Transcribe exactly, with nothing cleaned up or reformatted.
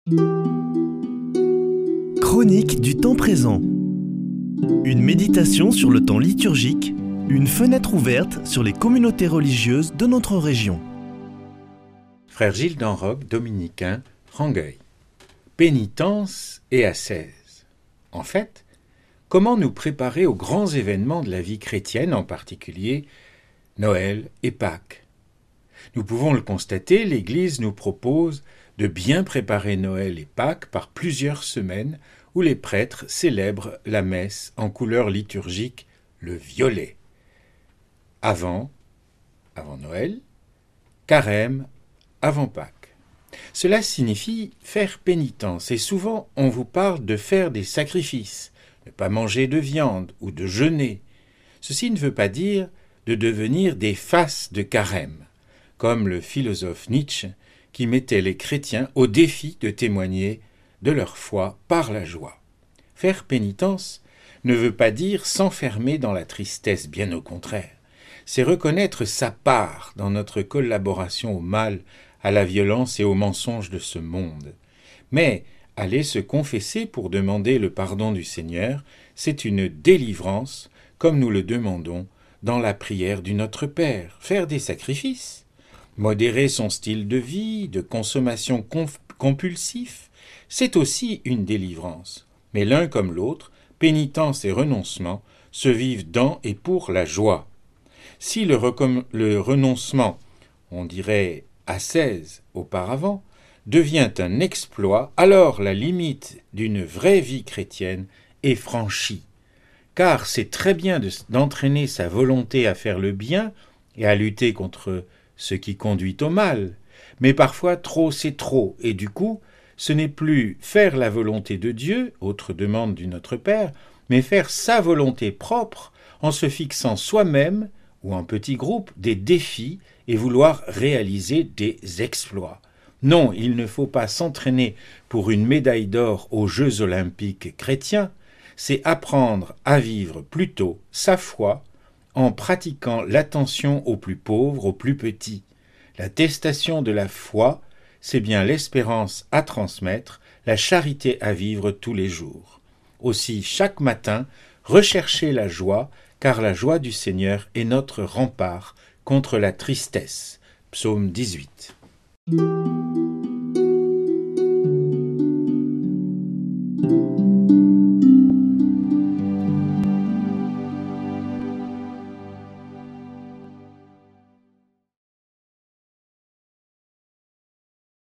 Chronique du temps présent. Une méditation sur le temps liturgique, une fenêtre ouverte sur les communautés religieuses de notre région. Frère Gilles d'Enroc, dominicain, Rangueil. Pénitence et ascèse. En fait, comment nous préparer aux grands événements de la vie chrétienne, en particulier Noël et Pâques? Nous pouvons le constater, l'Église nous propose de bien préparer Noël et Pâques par plusieurs semaines où les prêtres célèbrent la messe en couleur liturgique, le violet. Avant, avant Noël, carême, avant Pâques. Cela signifie faire pénitence et souvent on vous parle de faire des sacrifices, ne pas manger de viande ou de jeûner. Ceci ne veut pas dire de devenir des faces de carême, comme le philosophe Nietzsche qui mettait les chrétiens au défi de témoigner de leur foi par la joie. Faire pénitence ne veut pas dire s'enfermer dans la tristesse, bien au contraire. C'est reconnaître sa part dans notre collaboration au mal, à la violence et aux mensonges de ce monde. Mais aller se confesser pour demander le pardon du Seigneur, c'est une délivrance, comme nous le demandons dans la prière du Notre Père. Faire des sacrifices, modérer son style de vie, de consommation conf- compulsif, c'est aussi une délivrance. Mais l'un comme l'autre, pénitence et renoncement, se vivent dans et pour la joie. Si le, recom- le renoncement, on dirait ascèse auparavant, devient un exploit, alors la limite d'une vraie vie chrétienne est franchie. Car c'est très bien de, d'entraîner sa volonté à faire le bien et à lutter contre ce qui conduit au mal, mais parfois trop c'est trop, et du coup, ce n'est plus faire la volonté de Dieu, autre demande du Notre Père, mais faire sa volonté propre en se fixant soi-même ou en petit groupe des défis et vouloir réaliser des exploits. Non, il ne faut pas s'entraîner pour une médaille d'or aux Jeux olympiques chrétiens, c'est apprendre à vivre plutôt sa foi en pratiquant l'attention aux plus pauvres, aux plus petits. L'attestation de la foi, c'est bien l'espérance à transmettre, la charité à vivre tous les jours. Aussi, chaque matin, recherchez la joie, car la joie du Seigneur est notre rempart contre la tristesse. Psaume dix-huit.